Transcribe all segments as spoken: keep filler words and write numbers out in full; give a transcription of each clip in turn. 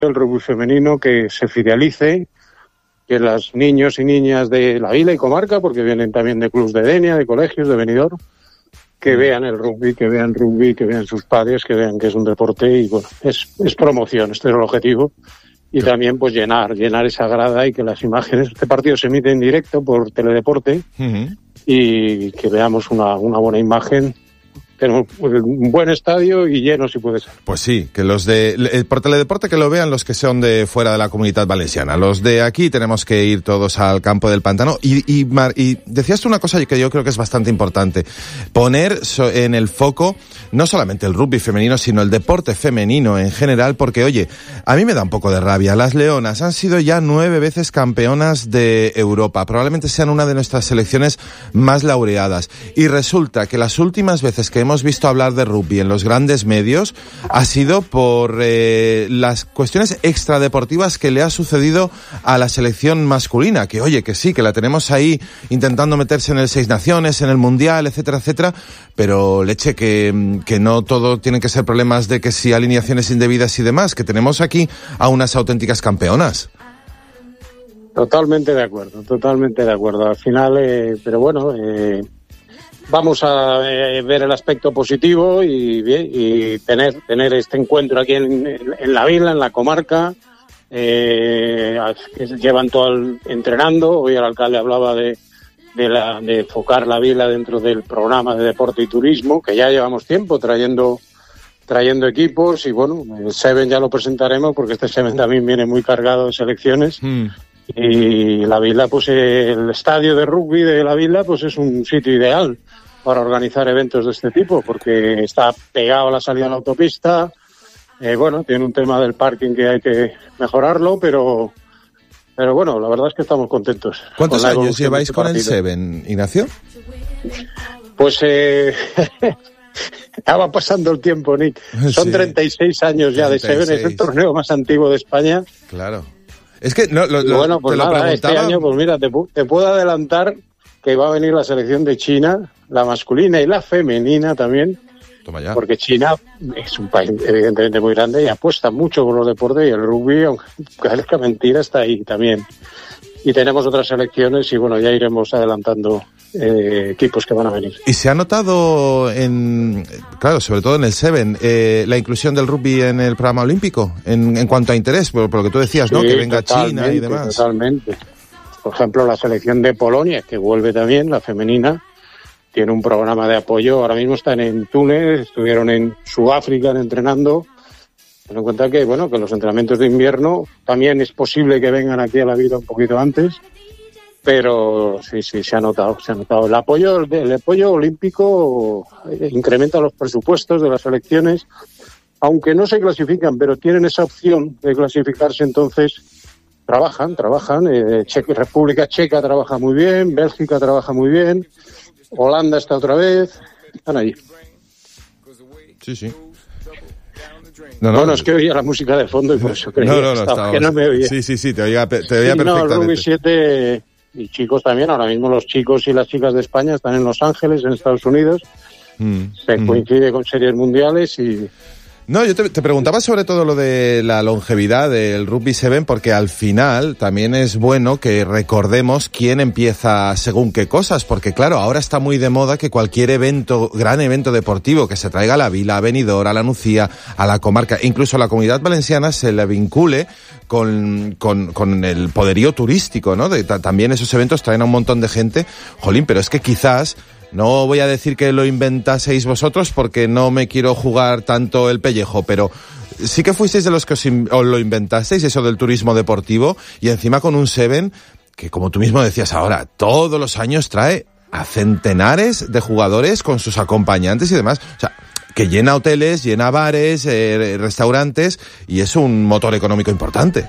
el rugby femenino que se fidelice, que los niños y niñas de la Vila y comarca, porque vienen también de clubs de Denia, de colegios, de Benidorm, que vean el rugby, que vean rugby, que vean sus padres, que vean que es un deporte y bueno, es, es promoción, este es el objetivo. Y también pues llenar, llenar esa grada y que las imágenes, este partido se emite en directo por Teledeporte uh-huh. y que veamos una, una buena imagen. Tenemos un buen estadio y lleno si puede ser. Pues sí, que los de por Teledeporte que lo vean los que son de fuera de la Comunitat Valenciana. Los de aquí tenemos que ir todos al campo del Pantano. Y, y, Mar, y decías tú una cosa que yo creo que es bastante importante. Poner so, en el foco no solamente el rugby femenino, sino el deporte femenino en general, porque oye, a mí me da un poco de rabia. Las Leonas han sido ya nueve veces campeonas de Europa. Probablemente sean una de nuestras selecciones más laureadas. Y resulta que las últimas veces que hemos hemos visto hablar de rugby en los grandes medios ha sido por eh, las cuestiones extradeportivas que le ha sucedido a la selección masculina, que oye, que sí, que la tenemos ahí intentando meterse en el Seis Naciones, en el Mundial, etcétera, etcétera, pero leche, que, que no todo tiene que ser problemas de que si alineaciones indebidas y demás, que tenemos aquí a unas auténticas campeonas. Totalmente de acuerdo, totalmente de acuerdo. Al final, eh, pero bueno... Eh... Vamos a eh, ver el aspecto positivo y, y tener tener este encuentro aquí en, en la Vila, en la comarca, eh, que llevan todo el, entrenando. Hoy el alcalde hablaba de, de, la, de enfocar la Vila dentro del programa de deporte y turismo, que ya llevamos tiempo trayendo trayendo equipos y bueno, el Seven ya lo presentaremos porque este Seven también viene muy cargado de selecciones. Mm. Y la Vila, pues el estadio de rugby de la Vila, pues es un sitio ideal para organizar eventos de este tipo, porque está pegado a la salida de la autopista, eh, bueno, tiene un tema del parking que hay que mejorarlo, pero pero bueno, la verdad es que estamos contentos. ¿Cuántos años lleváis con el Seven, Ignacio? Pues eh, ya va pasando el tiempo, Nick. Son sí. treinta y seis años ya treinta y seis. De Seven, es el torneo más antiguo de España. Claro. Es que no, lo, lo, bueno, pues te nada, lo este año, pues mira, te, te puedo adelantar que va a venir la selección de China, la masculina y la femenina también, Toma ya. Porque China es un país evidentemente muy grande y apuesta mucho por los deportes y el rugby, aunque parezca mentira, está ahí también. Y tenemos otras selecciones y bueno, ya iremos adelantando eh, equipos que van a venir. ¿Y se ha notado, en claro, sobre todo en el Seven, eh, la inclusión del rugby en el programa olímpico? En, en cuanto a interés, por, por lo que tú decías, sí, ¿no? Que venga China y demás. Totalmente. Por ejemplo, la selección de Polonia, que vuelve también, la femenina, tiene un programa de apoyo. Ahora mismo están en Túnez, estuvieron en Sudáfrica entrenando. Ten en cuenta que, bueno, que los entrenamientos de invierno también es posible que vengan aquí a la Vila un poquito antes, pero sí, sí, se ha notado, se ha notado. El apoyo, el apoyo olímpico incrementa los presupuestos de las selecciones, aunque no se clasifican, pero tienen esa opción de clasificarse, entonces trabajan, trabajan. Eh, Checa, República Checa trabaja muy bien, Bélgica trabaja muy bien, Holanda está otra vez, están allí. Sí, sí. No, no, bueno, es que oía la música de fondo y por eso creía no, no, no, que, estaba, estaba, que no me oía. Sí, sí, sí, te oía, te oía sí, perfectamente. No, el rugby siete y chicos también, ahora mismo los chicos y las chicas de España están en Los Ángeles, en Estados Unidos, mm, se mm. coincide con series mundiales y... No, yo te, te preguntaba sobre todo lo de la longevidad del Rugby Seven, porque al final también es bueno que recordemos quién empieza según qué cosas, porque claro, ahora está muy de moda que cualquier evento, gran evento deportivo que se traiga a la Vila, a Benidorm, a la Nucía, a la comarca, incluso a la Comunidad Valenciana, se le vincule con, con, con el poderío turístico, ¿no? De, también esos eventos traen a un montón de gente. Jolín, pero es que quizás... No voy a decir que lo inventaseis vosotros porque no me quiero jugar tanto el pellejo, pero sí que fuisteis de los que os, in- os lo inventasteis, eso del turismo deportivo, y encima con un Seven que, como tú mismo decías ahora, todos los años trae a centenares de jugadores con sus acompañantes y demás. O sea, que llena hoteles, llena bares, eh, restaurantes, y es un motor económico importante.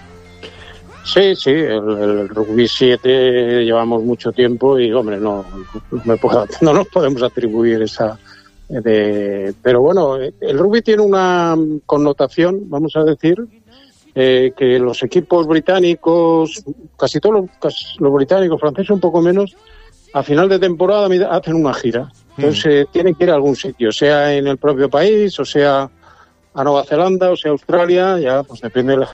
Sí, sí, el, el Rugby siete llevamos mucho tiempo y, hombre, no, no, me puedo, no nos podemos atribuir esa... De, pero bueno, el rugby tiene una connotación, vamos a decir, eh, que los equipos británicos, casi todos los, casi los británicos, franceses un poco menos, a final de temporada hacen una gira. Entonces mm. eh, tienen que ir a algún sitio, sea en el propio país o sea a Nueva Zelanda o sea Australia, ya pues depende de la,